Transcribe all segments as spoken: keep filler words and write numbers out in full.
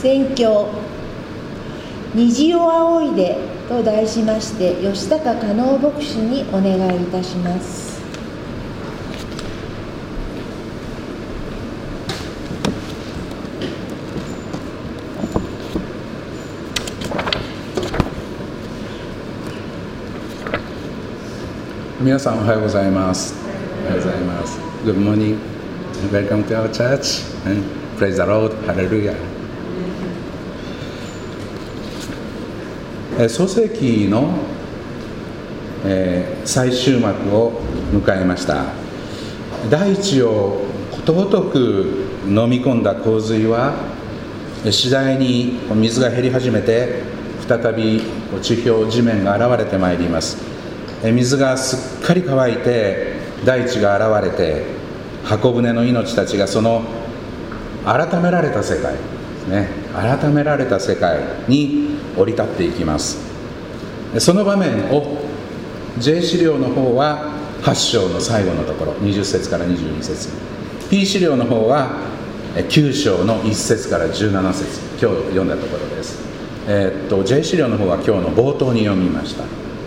宣教虹を仰いでと題しまして、吉高加納牧師にお願いいたします。 皆さんおはようございます。おはようございます。Good morning. Welcome to our church. Praise the Lord. Hallelujah. 創世記の、えー、最終幕を迎えました。大地をことごとく飲み込んだ洪水は次第に水が減り始めて、再び地表地面が現れてまいります。水がすっかり乾いて大地が現れて、箱舟の命たちがその改められた世界ですね、改められた世界に降り立っていきます。その場面を J 資料の方ははち章の最後のところにじゅっ節からにじゅうに節、 P 資料の方はきゅう章のいち節からじゅうなな節、今日読んだところです。えー、っと J 資料の方は今日の冒頭に読みました。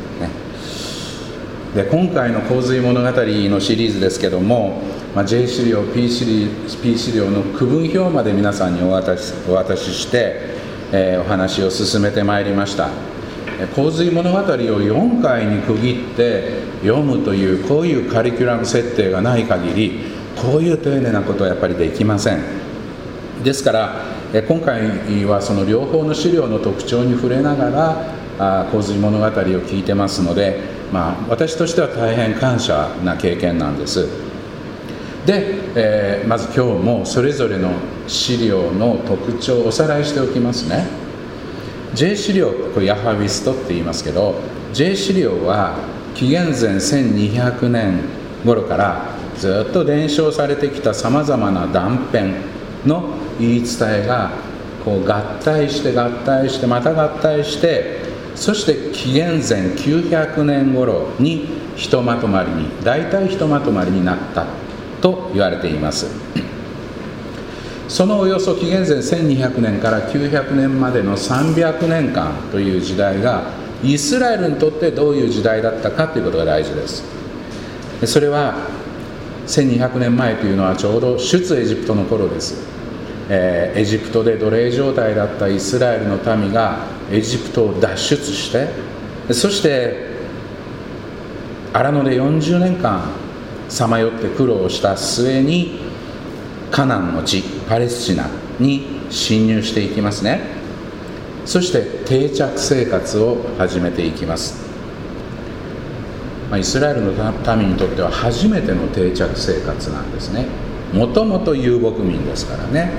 で今回の洪水物語のシリーズですけども、まあ、J 資料 P 資料、P 資料の区分表まで皆さんにお渡し、お渡しして、えー、お話を進めてまいりました。洪水物語をよんかいに区切って読むという、こういうカリキュラム設定がない限り、こういう丁寧なことはやっぱりできません。ですから今回はその両方の資料の特徴に触れながらあ洪水物語を聞いてますので、まあ、私としては大変感謝な経験なんです。で、えー、まず今日もそれぞれの資料の特徴をおさらいしておきますね。 J 資料、これヤハウィストって言いますけど、 J 資料は紀元前せんにひゃくねん頃からずっと伝承されてきたさまざまな断片の言い伝えがこう合体して合体してまた合体して、そして紀元前きゅうひゃくねん頃にひとまとまりに、大体ひとまとまりになったと言われています。そのおよそ紀元前せんにひゃくねんからきゅうひゃくねんまでのさんびゃくねんかんという時代がイスラエルにとってどういう時代だったかということが大事です。それはせんにひゃくねんまえというのはちょうど出エジプトの頃です。えー、エジプトで奴隷状態だったイスラエルの民がエジプトを脱出して、そして荒野でよんじゅうねんかんさまよって苦労した末にカナンの地パレスチナに侵入していきますね。そして定着生活を始めていきます。まあ、イスラエルの民にとっては初めての定着生活なんですね。もともと遊牧民ですからね。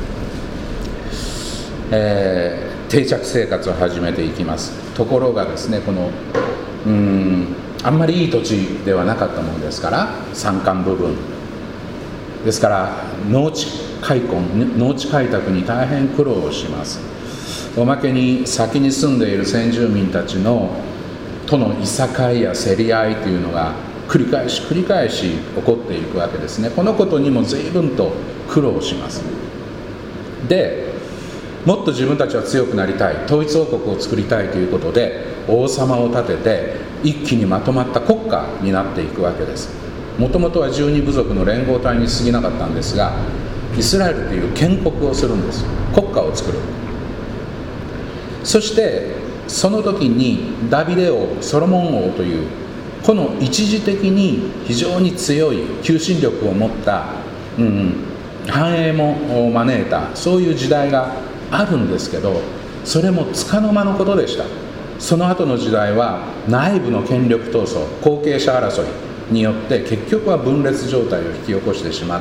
えー、定着生活を始めていきます。ところがですね、このうーんあんまりいい土地ではなかったものですから、山間部分ですから農地開墾、農地開拓に大変苦労をします。おまけに先に住んでいる先住民たちのとのいさかいや競り合いというのが繰り返し繰り返し起こっていくわけですね。このことにも随分と苦労します。でもっと自分たちは強くなりたい、統一王国を作りたいということで王様を立てて一気にまとまった国家になっていくわけです。もともとはじゅうに部族の連合体に過ぎなかったんですが、イスラエルという建国をするんです。国家を作る。そしてその時にダビデ王、ソロモン王というこの一時的に非常に強い求心力を持った、うん、繁栄も招いたそういう時代があるんですけど、それもつかの間のことでした。その後の時代は内部の権力闘争、後継者争いによって結局は分裂状態を引き起こしてしまって、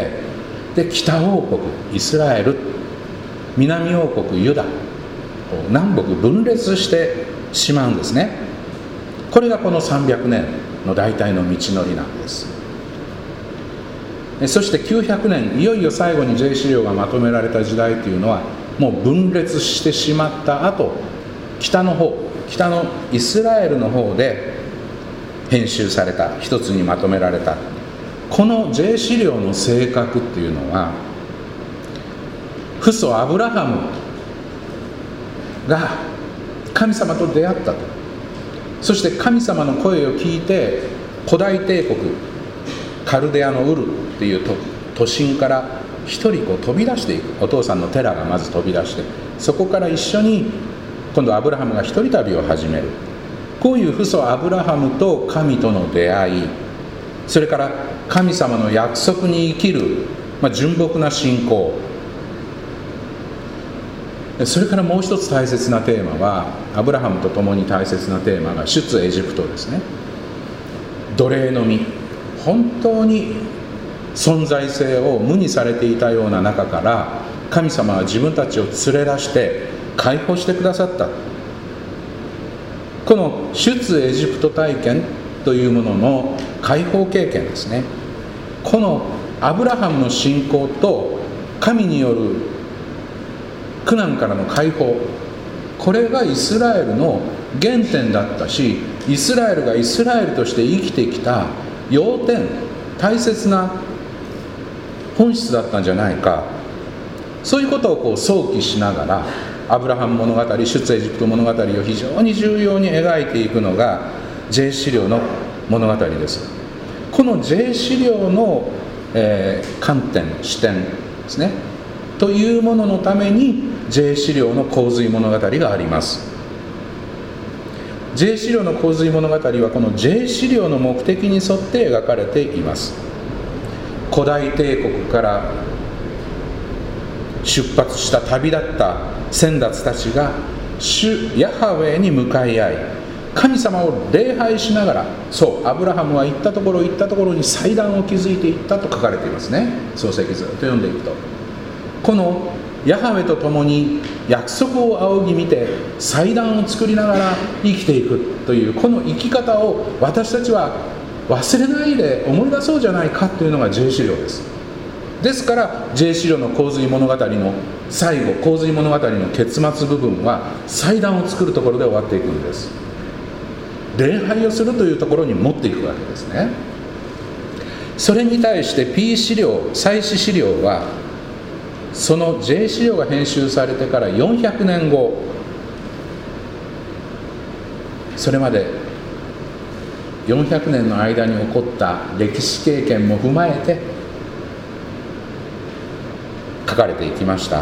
で北王国イスラエル、南王国ユダ、南北分裂してしまうんですね。これがこのさんびゃくねんの大体の道のりなんです。そしてきゅうひゃくねん、いよいよ最後に J 資料がまとめられた時代というのはもう分裂してしまった後、北の方、北のイスラエルの方で編集された、一つにまとめられたこの J 資料の性格っていうのは、 父祖アブラハムが神様と出会ったと。そして神様の声を聞いて、古代帝国カルデアのウルっていう都心から一人こう飛び出していく。お父さんのテラがまず飛び出して、そこから一緒に今度アブラハムが一人旅を始める。こういう父祖アブラハムと神との出会い、それから神様の約束に生きる、まあ、純朴な信仰、それからもう一つ大切なテーマは、アブラハムと共に大切なテーマが出エジプトですね。奴隷の身、本当に存在性を無にされていたような中から神様は自分たちを連れ出して解放してくださった。この出エジプト体験というものの解放経験ですね。このアブラハムの信仰と神による苦難からの解放、これがイスラエルの原点だったし、イスラエルがイスラエルとして生きてきた要点、大切な本質だったんじゃないか。そういうことをこう想起しながら、アブラハム物語、出エジプト物語を非常に重要に描いていくのが J 資料の物語です。この J 資料の、えー、観点、視点ですねというもののために J 資料の洪水物語があります。 J 資料の洪水物語はこの J 資料の目的に沿って描かれています。古代帝国から出発した旅立った先達たちが主ヤハウェに向かい合い、神様を礼拝しながら、そうアブラハムは行ったところ行ったところに祭壇を築いていったと書かれていますね。創世記ずっと読んでいくと、このヤハウェと共に約束を仰ぎ見て祭壇を作りながら生きていくという、この生き方を私たちは忘れないで思い出そうじゃないかというのが J 資料です。ですから J 資料の洪水物語の最後、洪水物語の結末部分は祭壇を作るところで終わっていくんです。礼拝をするというところに持っていくわけですね。それに対して P 資料、祭司資料はその J 資料が編集されてからよんひゃくねんご、それまでよんひゃくねんの間に起こった歴史経験も踏まえて書かれていきました。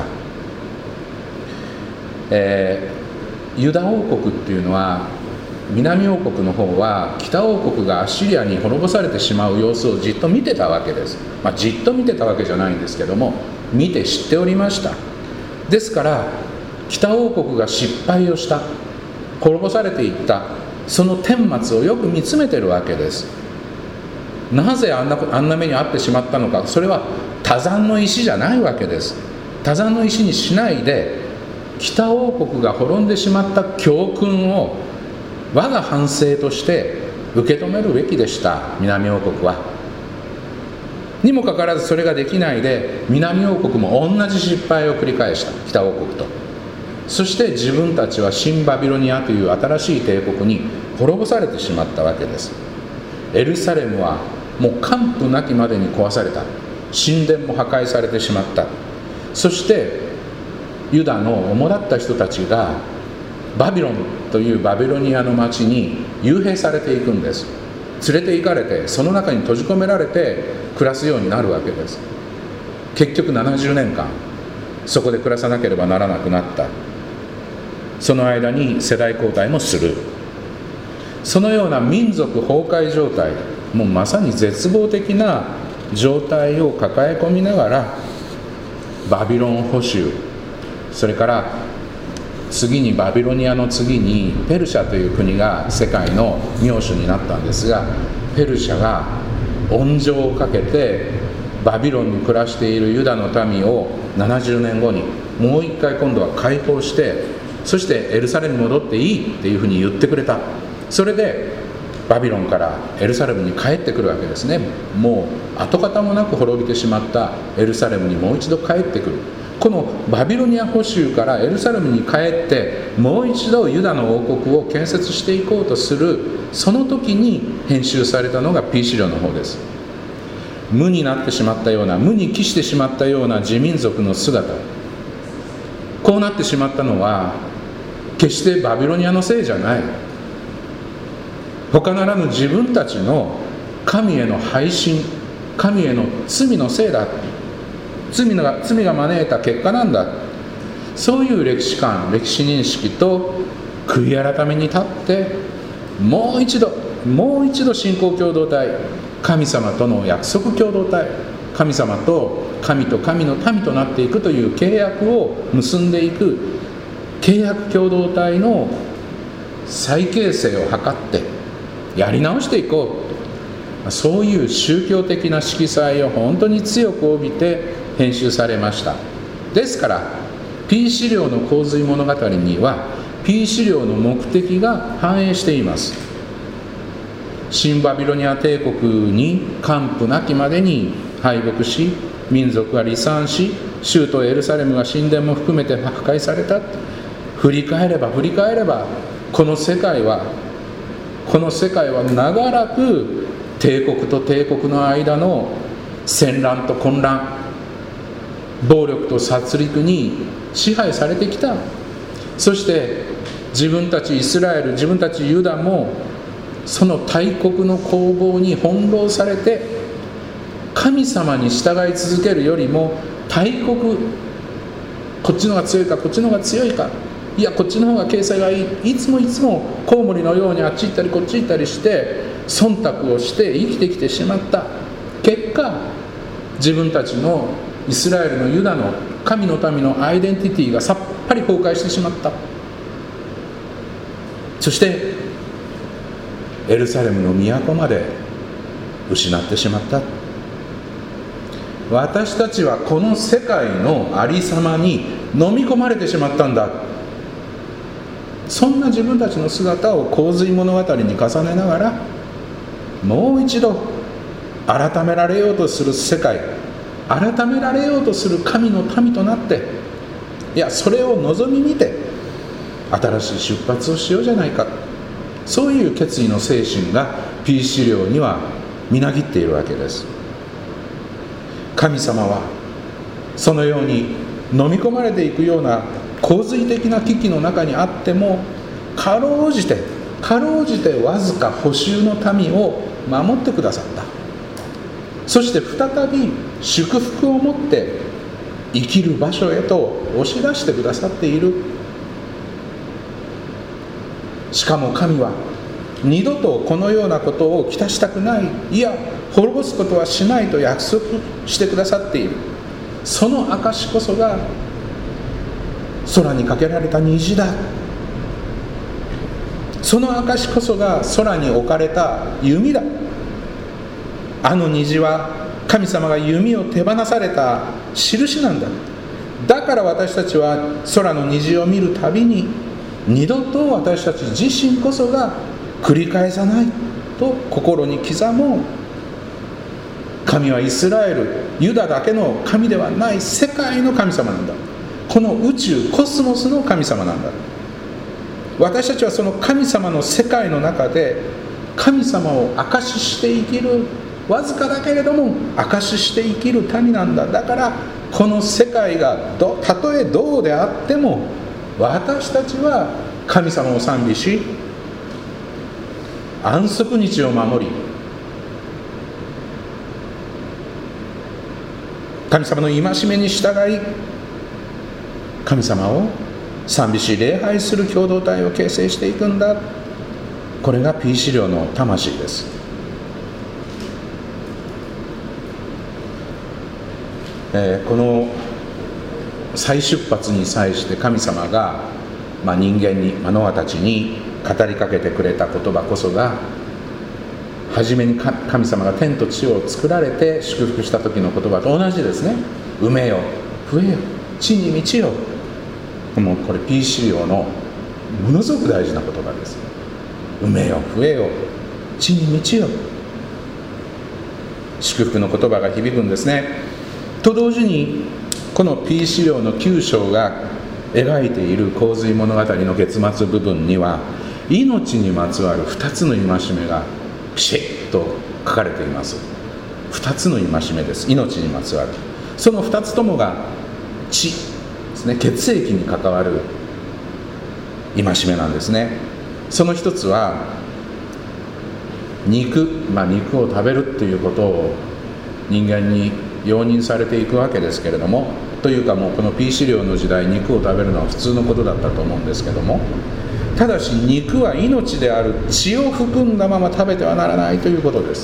えー、ユダ王国っていうのは、南王国の方は北王国がアッシリアに滅ぼされてしまう様子をじっと見てたわけです。まあ、じっと見てたわけじゃないんですけども、見て知っておりました。ですから北王国が失敗をした、滅ぼされていった、その顛末をよく見つめてるわけです。なぜあんな、あんな目に遭ってしまったのか。それは多山の石じゃないわけです。多山の石にしないで、北王国が滅んでしまった教訓を我が反省として受け止めるべきでした、南王国は。にもかかわらずそれができないで、南王国も同じ失敗を繰り返した、北王国と。そして自分たちは新バビロニアという新しい帝国に滅ぼされてしまったわけです。エルサレムはもう完膚なきまでに壊された。神殿も破壊されてしまった。そしてユダの主だった人たちがバビロンというバビロニアの町に幽閉されていくんです。連れて行かれて、その中に閉じ込められて暮らすようになるわけです。結局ななじゅうねんかんそこで暮らさなければならなくなった。その間に世代交代もする。そのような民族崩壊状態、もうまさに絶望的な状態を抱え込みながら、バビロン捕囚、それから次にバビロニアの次にペルシャという国が世界の領主になったんですが、ペルシャが温情をかけてバビロンに暮らしているユダの民をななじゅうねんごにもう一回今度は解放して、そしてエルサレムに戻っていいっていうふうに言ってくれた。それでバビロンからエルサレムに帰ってくるわけですね。もう跡形もなく滅びてしまったエルサレムにもう一度帰ってくる。このバビロニア捕囚からエルサレムに帰ってもう一度ユダの王国を建設していこうとする、その時に編集されたのが P 資料の方です。無になってしまったような、無に帰してしまったような自民族の姿、 こうなってしまったのは決してバビロニアのせいじゃない。他ならぬ自分たちの神への背信、神への罪のせいだ。罪が、罪が招いた結果なんだ。そういう歴史観、歴史認識と悔い改めに立って、もう一度もう一度信仰共同体、神様との約束共同体、神様と神と神の民となっていくという契約を結んでいく契約共同体の再形成を図ってやり直していこう、そういう宗教的な色彩を本当に強く帯びて編集されました。ですから P 資料の洪水物語には P 資料の目的が反映しています。新バビロニア帝国に完膚なきまでに敗北し、民族が離散し、州都エルサレムが神殿も含めて破壊された。振り返れば振り返ればこの世界はこの世界は長らく帝国と帝国の間の戦乱と混乱、暴力と殺戮に支配されてきた。そして自分たちイスラエル、自分たちユダもその大国の攻防に翻弄されて、神様に従い続けるよりも大国、こっちの方が強いかこっちの方が強いか、いやこっちの方が形勢がいい、いつもいつもコウモリのようにあっち行ったりこっち行ったりして忖度をして生きてきてしまった結果、自分たちのイスラエルのユダの神の民のアイデンティティがさっぱり崩壊してしまった。そしてエルサレムの都まで失ってしまった。私たちはこの世界のありさまに飲み込まれてしまったんだ。そんな自分たちの姿を洪水物語に重ねながら、もう一度改められようとする世界、改められようとする神の民となって、いやそれを望み見て新しい出発をしようじゃないか、そういう決意の精神が P 資料にはみなぎっているわけです。神様はそのように飲み込まれていくような洪水的な危機の中にあっても、かろうじてかろうじてわずか補修の民を守ってくださった。そして再び祝福を持って生きる場所へと押し出してくださっている。しかも神は二度とこのようなことをきたしたくない、いや滅ぼすことはしないと約束してくださっている。その証こそが空にかけられた虹だ。その証こそが空に置かれた弓だ。あの虹は神様が弓を手放された印なんだ。だから私たちは空の虹を見るたびに、二度と私たち自身こそが繰り返さないと心に刻もう。神はイスラエル、ユダだけの神ではない、世界の神様なんだ。この宇宙コスモスの神様なんだ。私たちはその神様の世界の中で神様を証しして生きる、わずかだけれども証しして生きる民なんだ。だからこの世界がどたとえどうであっても、私たちは神様を賛美し、安息日を守り、神様の戒めに従い、神様を賛美し礼拝する共同体を形成していくんだ。これが P 資料の魂です。えー、この再出発に際して神様が、まあ、人間に、まあ、ノアたちに語りかけてくれた言葉こそが、初めに神様が天と地を作られて祝福した時の言葉と同じですね。埋めよ、増えよ、地に満ちよ。もうこれ P 資料のものすごく大事な言葉です。埋めよ、増えよ、地に満ちよ。祝福の言葉が響くんですね。と同時にこの P 資料のきゅう章が描いている洪水物語の結末部分には、命にまつわるふたつの戒めがピシッと書かれています。ふたつの戒めです。命にまつわる。そのふたつともが地、 ですね、血液に関わる戒めなんですね。その一つは肉、まあ、肉を食べるっていうことを人間に容認されていくわけですけれども、というかもうこの P 資料の時代、肉を食べるのは普通のことだったと思うんですけども、ただし肉は命である血を含んだまま食べてはならないということです。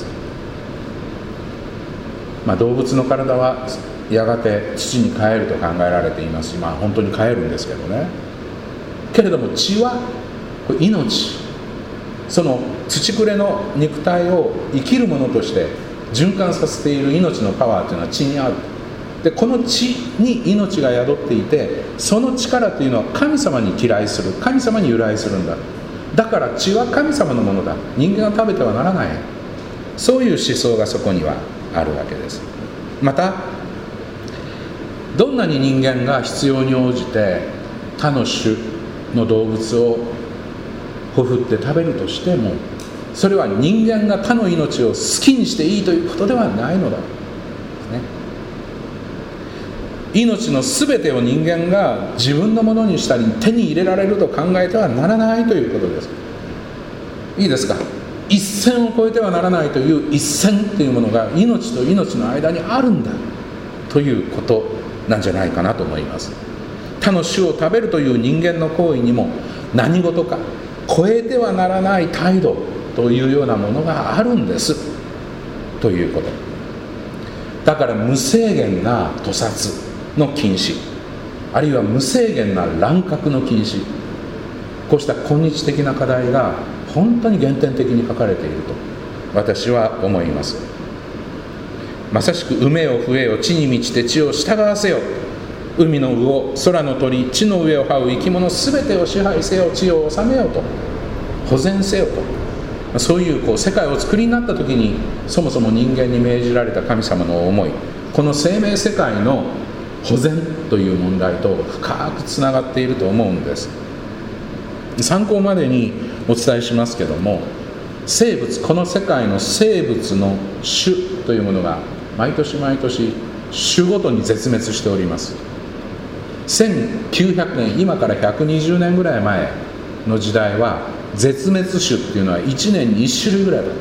まあ、動物の体はやがて土に帰ると考えられていますし、まあ、本当に帰るんですけどね。けれども血はこれ命、その土くれの肉体を生きるものとして循環させている命のパワーというのは血にある。でこの血に命が宿っていて、その力というのは神様に帰来する、神様に由来するんだ。だから血は神様のものだ、人間が食べてはならない、そういう思想がそこにはあるわけです。またどんなに人間が必要に応じて他の種の動物をほふって食べるとしても、それは人間が他の命を好きにしていいということではないのだ、ね、命のすべてを人間が自分のものにしたり手に入れられると考えてはならないということです。いいですか。一線を越えてはならないという一線というものが命と命の間にあるんだということなんじゃないかなと思います。他の種を食べるという人間の行為にも何事か超えてはならない態度というようなものがあるんですということ。だから無制限な屠殺の禁止、あるいは無制限な乱獲の禁止、こうした今日的な課題が本当に原点的に書かれていると私は思います。まさしく埋めよ増えよ地に満ちて地を従わせよ、海の魚、空の鳥、地の上を這う生き物すべてを支配せよ、地を治めよと、保全せよと、そういうこう世界を作りになった時にそもそも人間に命じられた神様の思い、この生命世界の保全という問題と深くつながっていると思うんです。参考までにお伝えしますけども、生物、この世界の生物の種というものが毎年毎年種ごとに絶滅しております。せんきゅうひゃくねん、今からひゃくにじゅうねんぐらい前の時代は絶滅種っていうのはいちねんにいち種類ぐらいだった。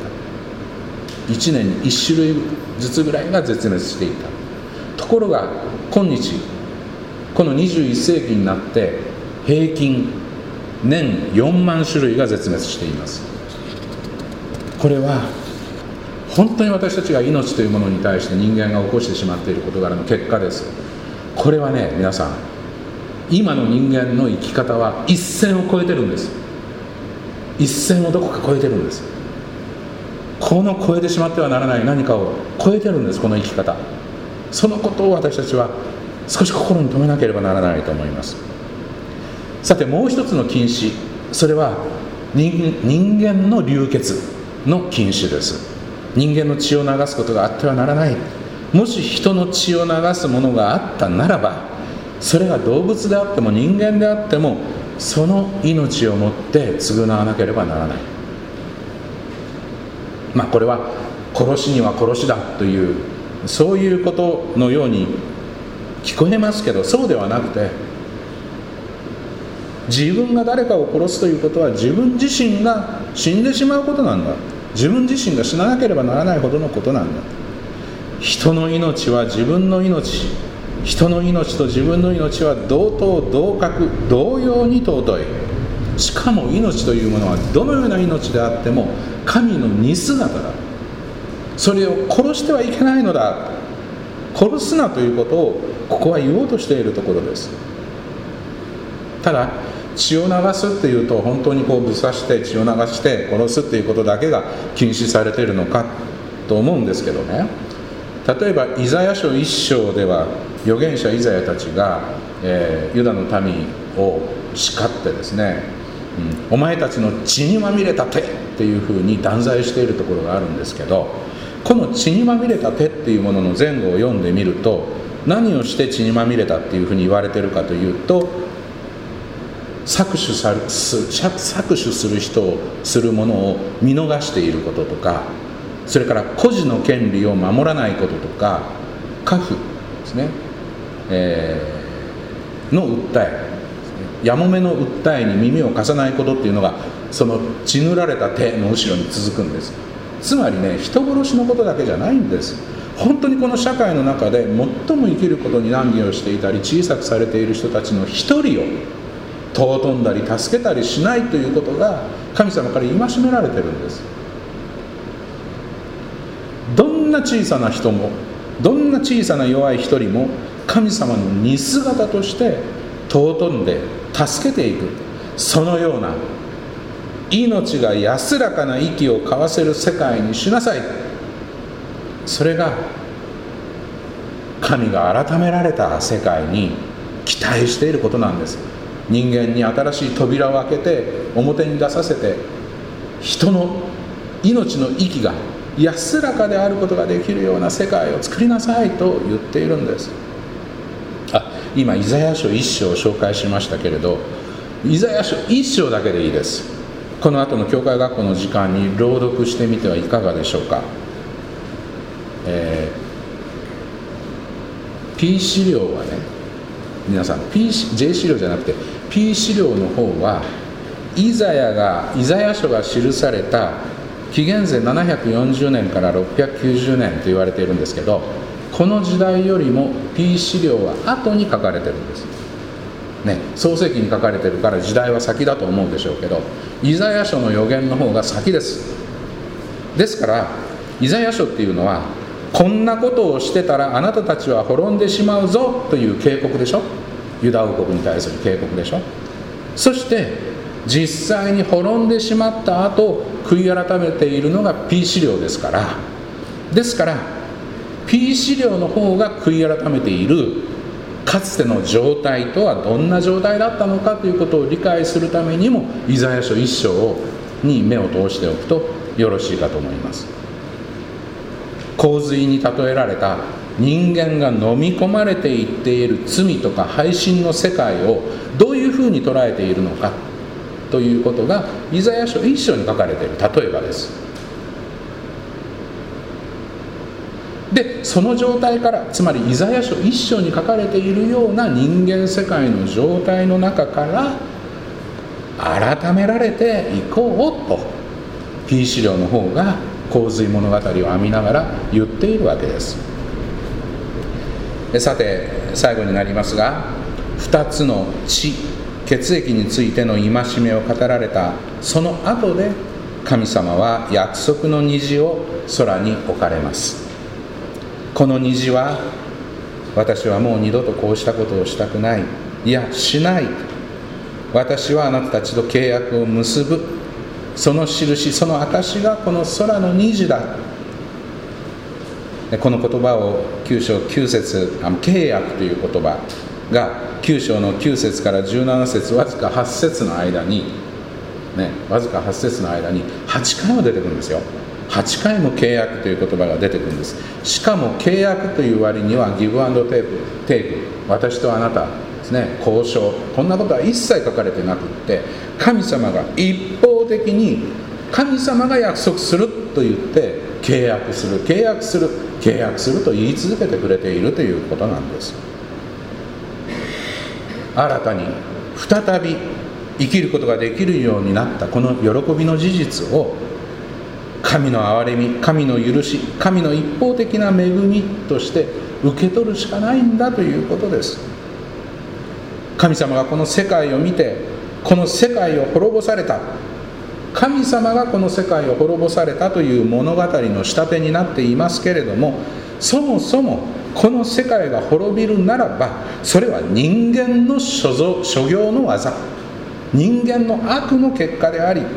いちねんにいち種類ずつぐらいが絶滅していた。ところが今日このにじゅういっせいきになって平均年よんまん種類が絶滅しています。これは本当に私たちが命というものに対して人間が起こしてしまっている事柄の結果です。これはね、皆さん、今の人間の生き方は一線を越えてるんです。一線をどこか越えてるんです。この越えてしまってはならない何かを超えてるんです、この生き方。そのことを私たちは少し心に留めなければならないと思います。さて、もう一つの禁止、それは 人, 人間の流血の禁止です。人間の血を流すことがあってはならない。もし人の血を流すものがあったならば、それが動物であっても人間であってもその命をもって償わなければならない。まあこれは殺しには殺しだというそういうことのように聞こえますけど、そうではなくて、自分が誰かを殺すということは自分自身が死んでしまうことなんだ。自分自身が死ななければならないほどのことなんだ。人の命は自分の命、人の命と自分の命は同等同格同様に尊い。しかも命というものはどのような命であっても神の似姿だ。それを殺してはいけないのだ。殺すなということをここは言おうとしているところです。ただ血を流すっていうと本当にこうぶさして血を流して殺すっていうことだけが禁止されているのかと思うんですけどね。例えばイザヤ書一章では預言者イザヤたちが、えー、ユダの民を叱ってですね、うん、お前たちの血にまみれた手っていうふうに断罪しているところがあるんですけど、この血にまみれた手っていうものの前後を読んでみると、何をして血にまみれたっていうふうに言われているかというと、搾取さる搾取する人をするものを見逃していることとか、それから孤児の権利を守らないこととか、家父ですね、えー、 の訴え、やもめの訴えに耳を貸さないことっていうのが、その血塗られた手の後ろに続くんです。つまりね、人殺しのことだけじゃないんです。本当にこの社会の中で最も生きることに難儀をしていたり小さくされている人たちの一人を尊んだり助けたりしないということが神様から戒められてるんです。どんな小さな人も、どんな小さな弱い一人も神様の似姿として尊んで助けていく、そのような命が安らかな息を交わせる世界にしなさい。それが神が改められた世界に期待していることなんです。人間に新しい扉を開けて表に出させて、人の命の息が安らかであることができるような世界を作りなさいと言っているんです。あ、今イザヤ書一章を紹介しましたけれど、イザヤ書一章だけでいいです。この後の教会学校の時間に朗読してみてはいかがでしょうか。えー、P 資料はね、皆さん P、J 資料じゃなくて P 資料の方はイザヤがイザヤ書が記された紀元前ななひゃくよんじゅうねんからろっぴゃくきゅうじゅうねんと言われているんですけど、この時代よりも P 資料は後に書かれてるんですね。創世記に書かれてるから時代は先だと思うでしょうけど、イザヤ書の予言の方が先です。ですからイザヤ書っていうのは、こんなことをしてたらあなたたちは滅んでしまうぞという警告でしょ。ユダ王国に対する警告でしょ。そして実際に滅んでしまった後悔い改めているのが P 資料ですから、ですから P 資料の方が悔い改めているかつての状態とはどんな状態だったのかということを理解するためにもイザヤ書一章に目を通しておくとよろしいかと思います。洪水に例えられた人間が飲み込まれていっている罪とか配信の世界をどういうふうに捉えているのかということがイザヤ書一章に書かれている例えばです。でその状態から、つまりイザヤ書一章に書かれているような人間世界の状態の中から改められていこうと P 資料の方が洪水物語を編みながら言っているわけです。さて最後になりますが、ふたつの血、血液についての戒めを語られたその後で、神様は約束の虹を空に置かれます。この虹は、私はもう二度とこうしたことをしたくない、いやしない、私はあなたたちと契約を結ぶ、その印、その証がこの空の虹だ。この言葉をきゅう章きゅう節、契約という言葉がきゅう章のきゅう節からじゅうなな節、わずかはち節の間に、ね、わずかはち節の間にはちかいも出てくるんですよ。はちかいも契約という言葉が出てくるんです。しかも契約という割にはギブアンドテイク、テイク、私とあなたですね、交渉、こんなことは一切書かれてなくって、神様が一方的に神様が約束すると言って契約する契約する契約すると言い続けてくれているということなんです。新たに再び生きることができるようになったこの喜びの事実を、神の憐れみ、神の許し、神の一方的な恵みとして受け取るしかないんだということです。神様がこの世界を見て、この世界を滅ぼされた、神様がこの世界を滅ぼされたという物語の仕立てになっていますけれども、そもそもこの世界が滅びるならば、それは人間の所造所業の技、人間の悪の結果であり、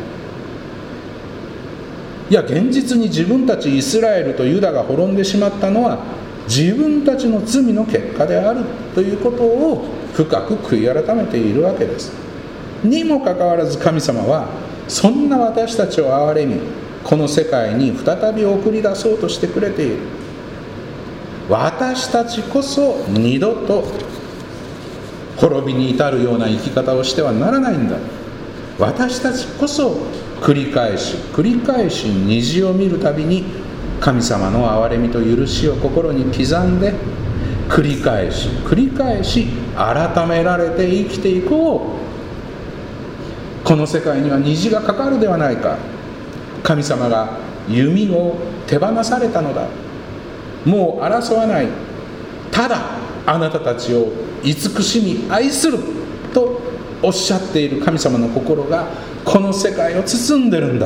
いや現実に自分たちイスラエルとユダが滅んでしまったのは自分たちの罪の結果であるということを深く悔い改めているわけです。にもかかわらず神様はそんな私たちを憐れみ、この世界に再び送り出そうとしてくれている。私たちこそ二度と滅びに至るような生き方をしてはならないんだ。私たちこそ繰り返し繰り返し虹を見るたびに神様の憐れみと許しを心に刻んで、 繰り返し繰り返し改められて生きていこう。この世界には虹がかかるではないか。神様が弓を手放されたのだ。もう争わない。ただあなたたちを慈しみ愛するとおっしゃっている神様の心がこの世界を包んでるんだ。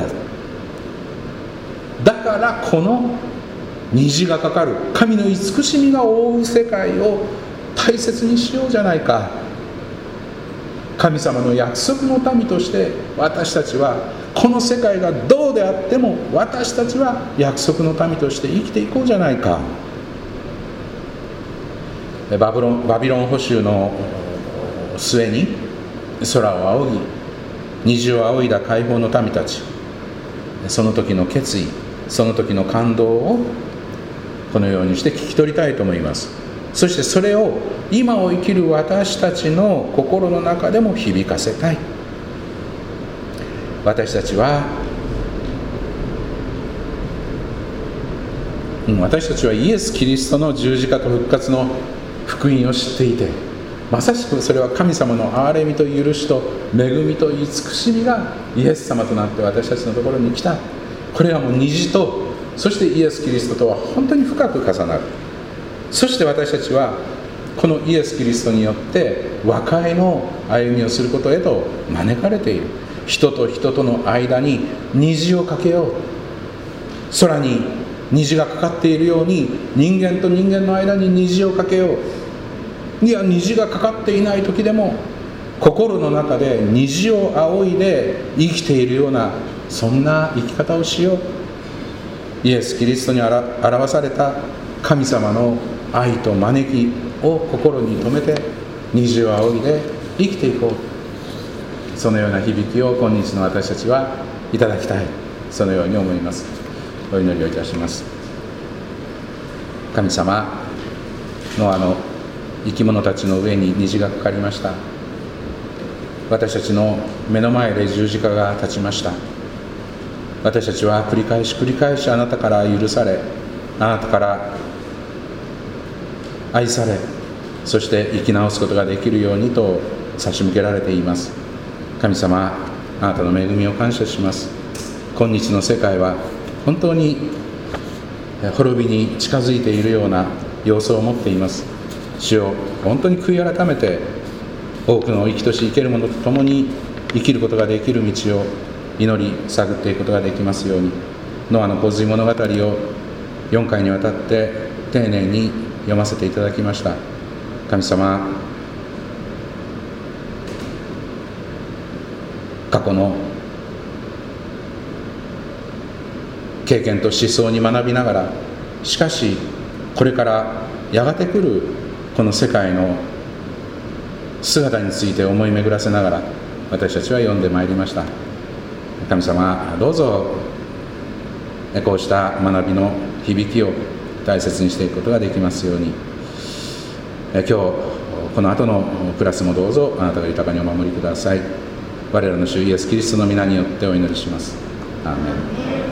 だからこの虹がかかる神の慈しみが覆う世界を大切にしようじゃないか。神様の約束の民として私たちはこの世界がどうであっても私たちは約束の民として生きていこうじゃないか。バビロン、バビロン捕囚の末に空を仰ぎ虹を仰いだ解放の民たち、その時の決意、その時の感動をこのようにして聞き取りたいと思います。そしてそれを今を生きる私たちの心の中でも響かせたい。私たちは私たちはイエス・キリストの十字架と復活の福音を知っていて、まさしくそれは神様の憐れみと許しと恵みと慈しみがイエス様となって私たちのところに来た。これはもう虹とそしてイエス・キリストとは本当に深く重なる。そして私たちはこのイエス・キリストによって和解の歩みをすることへと招かれている。人と人との間に虹をかけよう。空に虹がかかっているように人間と人間の間に虹をかけよう。いや、虹がかかっていない時でも心の中で虹を仰いで生きているようなそんな生き方をしよう。イエス・キリストに表された神様の愛と招きを心に留めて虹を仰いで生きていこう。そのような響きを今日の私たちはいただきたい。そのように思います。お祈りをいたします。神様のあの生き物たちの上に虹がかかりました。私たちの目の前で十字架が立ちました。私たちは繰り返し繰り返しあなたから許され、あなたから愛され、そして生き直すことができるようにと差し向けられています。神様、あなたの恵みを感謝します。今日の世界は本当に滅びに近づいているような様子を持っています。主よ、本当に悔い改めて多くの生きとし生ける者と共に生きることができる道を祈り探っていくことができますように。ノアの洪水物語をよんかいにわたって丁寧に読ませていただきました。神様、過去の経験と思想に学びながら、しかしこれからやがて来るこの世界の姿について思い巡らせながら私たちは読んでまいりました。神様、どうぞこうした学びの響きを大切にしていくことができますように。今日この後のクラスもどうぞあなたが豊かにお守りください。我らの主イエス・キリストの皆によってお祈りします。アーメン。